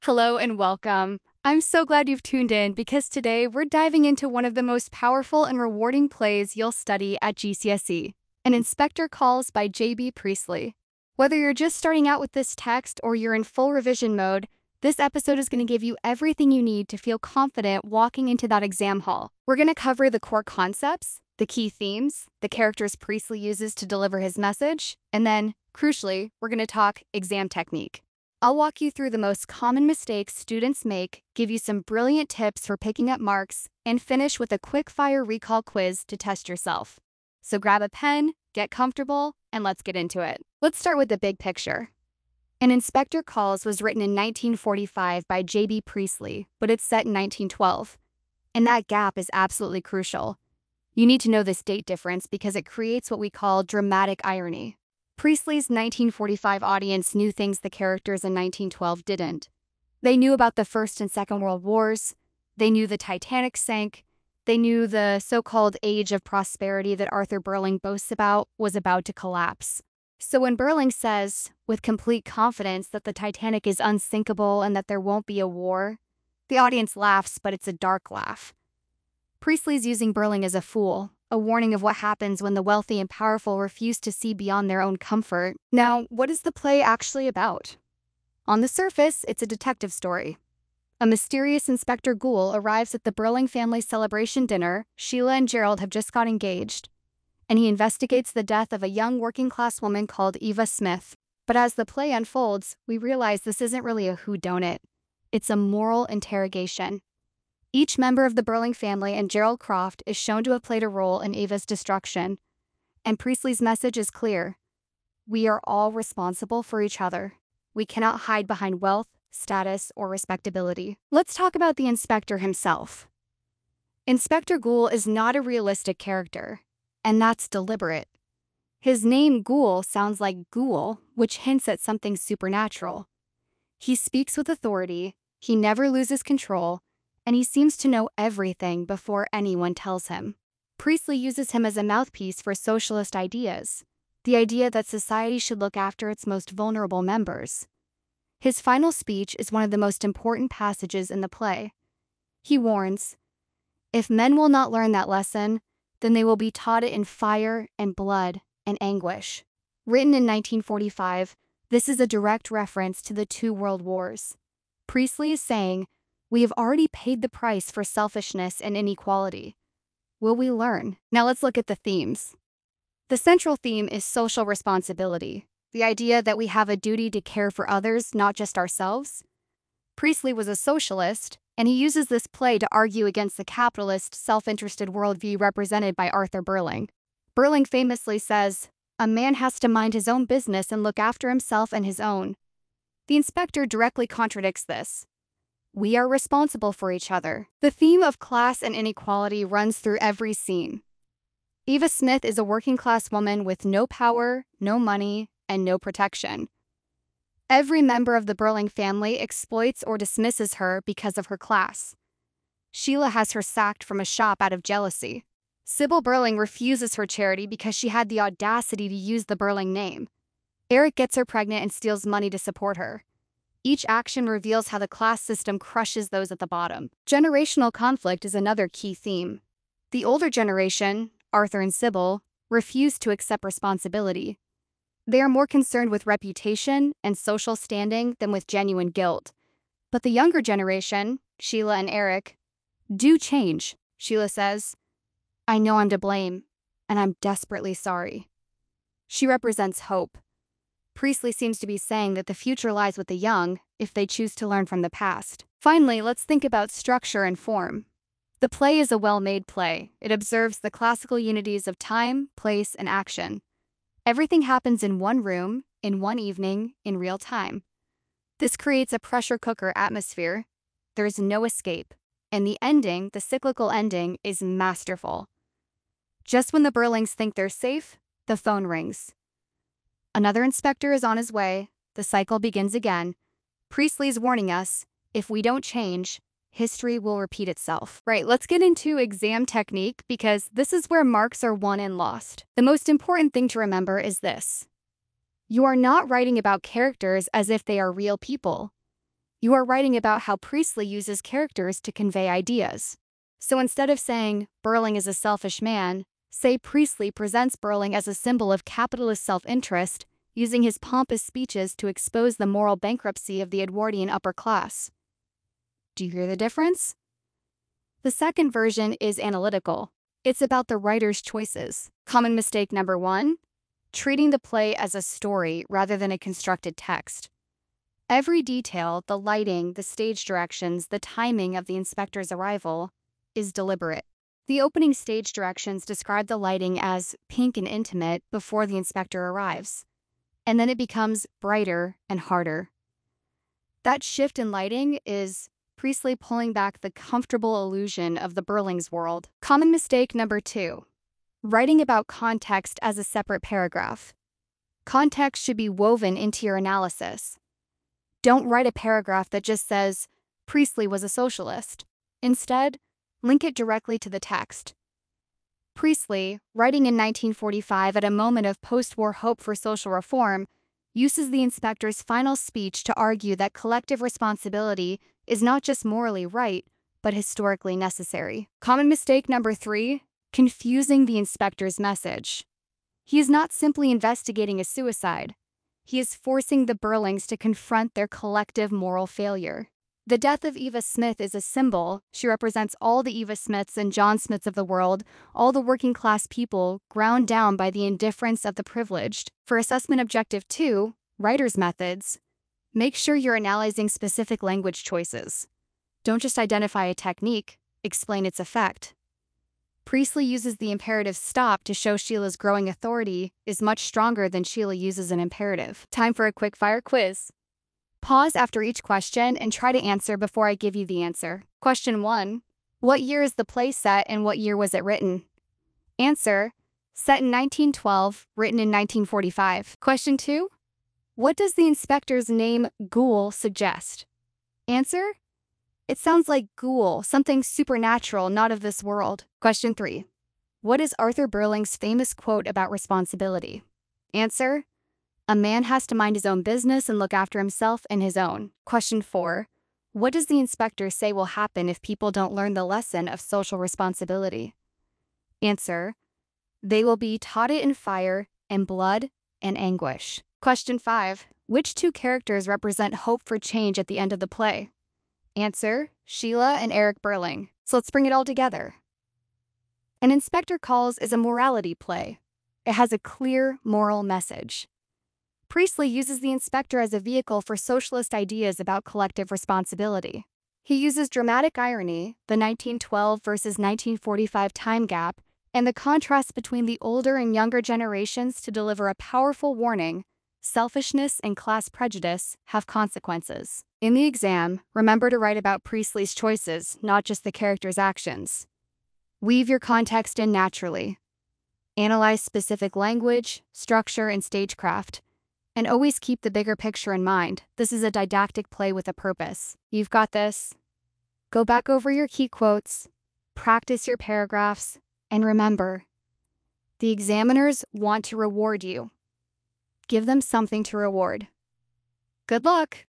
Hello and welcome. I'm so glad you've tuned in because today we're diving into one of the most powerful and rewarding plays you'll study at GCSE, An Inspector Calls by J.B. Priestley. Whether you're just starting out with this text or you're in full revision mode, this episode is going to give you everything you need to feel confident walking into that exam hall. We're going to cover the core concepts, the key themes, the characters Priestley uses to deliver his message, and then, crucially, we're going to talk exam technique. I'll walk you through the most common mistakes students make, give you some brilliant tips for picking up marks, and finish with a quick-fire recall quiz to test yourself. So grab a pen, get comfortable, and let's get into it. Let's start with the big picture. An Inspector Calls was written in 1945 by J.B. Priestley, but it's set in 1912. And that gap is absolutely crucial. You need to know this date difference because it creates what we call dramatic irony. Priestley's 1945 audience knew things the characters in 1912 didn't. They knew about the First and Second World Wars, they knew the Titanic sank, they knew the so-called age of prosperity that Arthur Burling boasts about was about to collapse. So when Burling says, with complete confidence, that the Titanic is unsinkable and that there won't be a war, the audience laughs, but it's a dark laugh. Priestley's using Burling as a fool, a warning of what happens when the wealthy and powerful refuse to see beyond their own comfort. Now, what is the play actually about? On the surface, it's a detective story. A mysterious Inspector Goole arrives at the Burling family celebration dinner. Sheila and Gerald have just got engaged, and he investigates the death of a young working-class woman called Eva Smith. But as the play unfolds, we realize this isn't really a whodunit. It's a moral interrogation. Each member of the Burling family and Gerald Croft is shown to have played a role in Eva's destruction, and Priestley's message is clear. We are all responsible for each other. We cannot hide behind wealth, status, or respectability. Let's talk about the inspector himself. Inspector Goole is not a realistic character, and that's deliberate. His name Goole sounds like ghoul, which hints at something supernatural. He speaks with authority, he never loses control, and he seems to know everything before anyone tells him. Priestley uses him as a mouthpiece for socialist ideas, the idea that society should look after its most vulnerable members. His final speech is one of the most important passages in the play. He warns, "If men will not learn that lesson, then they will be taught it in fire and blood and anguish." Written in 1945, this is a direct reference to the two world wars. Priestley is saying, we have already paid the price for selfishness and inequality. Will we learn? Now let's look at the themes. The central theme is social responsibility, the idea that we have a duty to care for others, not just ourselves. Priestley was a socialist, and he uses this play to argue against the capitalist, self-interested worldview represented by Arthur Burling. Burling famously says, "A man has to mind his own business and look after himself and his own." The inspector directly contradicts this. We are responsible for each other. The theme of class and inequality runs through every scene. Eva Smith is a working-class woman with no power, no money, and no protection. Every member of the Burling family exploits or dismisses her because of her class. Sheila has her sacked from a shop out of jealousy. Sybil Burling refuses her charity because she had the audacity to use the Burling name. Eric gets her pregnant and steals money to support her. Each action reveals how the class system crushes those at the bottom. Generational conflict is another key theme. The older generation, Arthur and Sybil, refuse to accept responsibility. They are more concerned with reputation and social standing than with genuine guilt. But the younger generation, Sheila and Eric, do change. Sheila says, "I know I'm to blame, and I'm desperately sorry." She represents hope. Priestley seems to be saying that the future lies with the young if they choose to learn from the past. Finally, let's think about structure and form. The play is a well-made play. It observes the classical unities of time, place, and action. Everything happens in one room, in one evening, in real time. This creates a pressure cooker atmosphere. There is no escape. And the ending, the cyclical ending, is masterful. Just when the Burlings think they're safe, the phone rings. Another inspector is on his way. The cycle begins again. Priestley's warning us, if we don't change, history will repeat itself. Right, let's get into exam technique because this is where marks are won and lost. The most important thing to remember is this. You are not writing about characters as if they are real people. You are writing about how Priestley uses characters to convey ideas. So instead of saying, Burling is a selfish man, say Priestley presents Burling as a symbol of capitalist self-interest, using his pompous speeches to expose the moral bankruptcy of the Edwardian upper class. Do you hear the difference? The second version is analytical. It's about the writer's choices. Common mistake number 1: treating the play as a story rather than a constructed text. Every detail, the lighting, the stage directions, the timing of the inspector's arrival, is deliberate. The opening stage directions describe the lighting as pink and intimate before the inspector arrives, and then it becomes brighter and harder. That shift in lighting is Priestley pulling back the comfortable illusion of the Burling's world. Common mistake number 2: writing about context as a separate paragraph. Context should be woven into your analysis. Don't write a paragraph that just says, Priestley was a socialist. Instead, link it directly to the text. Priestley, writing in 1945 at a moment of post-war hope for social reform, uses the inspector's final speech to argue that collective responsibility is not just morally right, but historically necessary. Common mistake number 3: confusing the inspector's message. He is not simply investigating a suicide. He is forcing the Burlings to confront their collective moral failure. The death of Eva Smith is a symbol. She represents all the Eva Smiths and John Smiths of the world, all the working class people ground down by the indifference of the privileged. For assessment objective 2, writer's methods, make sure you're analyzing specific language choices. Don't just identify a technique, explain its effect. Priestley uses the imperative stop to show Sheila's growing authority is much stronger than Sheila uses an imperative. Time for a quick fire quiz. Pause after each question and try to answer before I give you the answer. Question 1. What year is the play set and what year was it written? Answer: set in 1912, written in 1945. Question 2. What does the inspector's name Ghoul suggest? Answer: it sounds like ghoul, something supernatural, not of this world. Question 3. What is Arthur Burling's famous quote about responsibility? Answer: a man has to mind his own business and look after himself and his own. Question 4. What does the inspector say will happen if people don't learn the lesson of social responsibility? Answer: they will be taught it in fire and blood and anguish. Question 5. Which 2 characters represent hope for change at the end of the play? Answer: Sheila and Eric Burling. So let's bring it all together. An Inspector Calls is a morality play. It has a clear moral message. Priestley uses the inspector as a vehicle for socialist ideas about collective responsibility. He uses dramatic irony, the 1912 versus 1945 time gap, and the contrast between the older and younger generations to deliver a powerful warning: selfishness and class prejudice have consequences. In the exam, remember to write about Priestley's choices, not just the character's actions. Weave your context in naturally. Analyze specific language, structure, and stagecraft. And always keep the bigger picture in mind. This is a didactic play with a purpose. You've got this. Go back over your key quotes, practice your paragraphs, and remember, the examiners want to reward you. Give them something to reward. Good luck!